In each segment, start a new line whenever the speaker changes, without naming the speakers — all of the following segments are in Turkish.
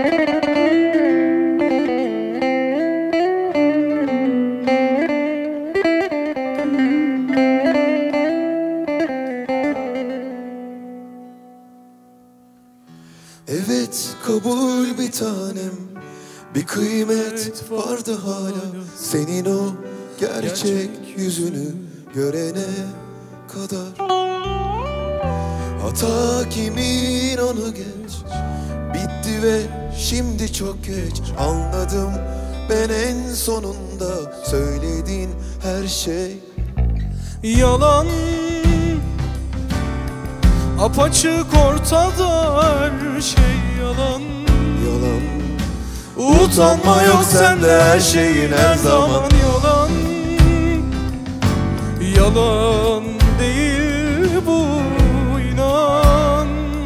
Evet kabul bir tanem, bir kıymet vardı hala. Senin o gerçek yüzünü görene kadar. Hata kimin onu geç, bitti ve şimdi çok geç. Anladım ben en sonunda, söylediğin her şey
yalan. Apaçık ortada her şey yalan.
Yalan.
Utanma yok sende her şeyin her zaman yalan. Yalan değil bu, inan.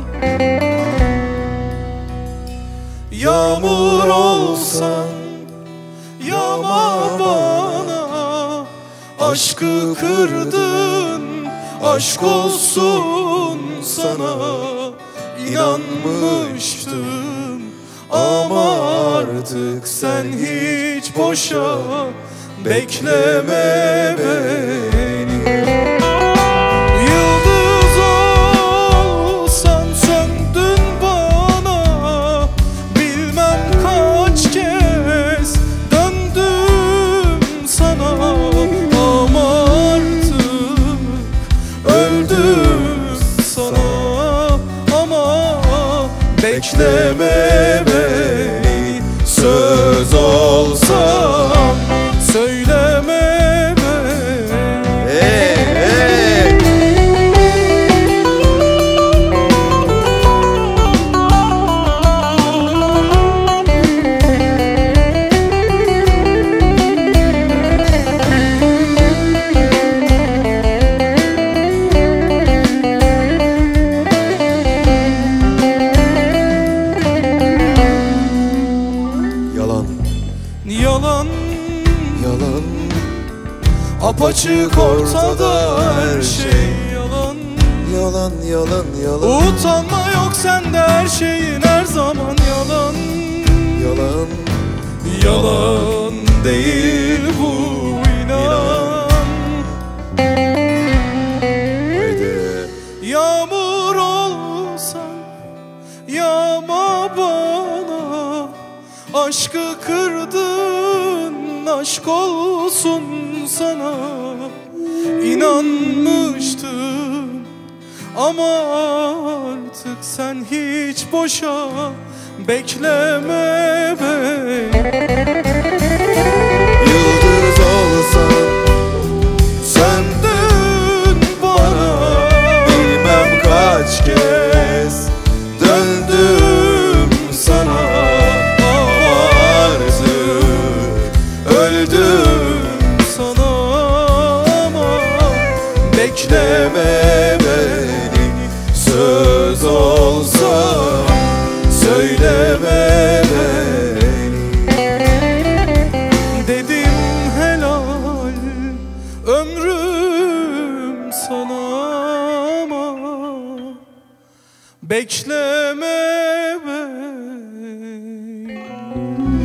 Yağmur olsan yağma bana. Aşkı kırdın, aşk olsun sana. İnanmıştım ama artık sen hiç boşa bekleme beni. Yıldız olsan söndün bana. Bilmem kaç kez döndüm sana. Ama artık öldüm sana. Ama bekleme beni. Söz olsam söyleme beni.
Yalan.
Yalan.
Yalan.
Apaçık ortada her şey yalan.
Yalan, yalan, yalan.
Utanma yok sende her şeyin her zaman yalan.
Yalan.
Yalan değil bu, inan.
Haydi.
Yağmur olsan yağma bana. Aşkı kırdın, aşk olsun sana. İnanmıştım ama artık sen hiç boşa bekleme beni.
Yıldız olsan
Söndün bana.
bilmem kaç kez
Döndüm sana. Ama artık öldüm sana. Ama bekleme beni. Söz olsa söyleme beni. Dedim helal ömrüm sana. Ama bekleme beni.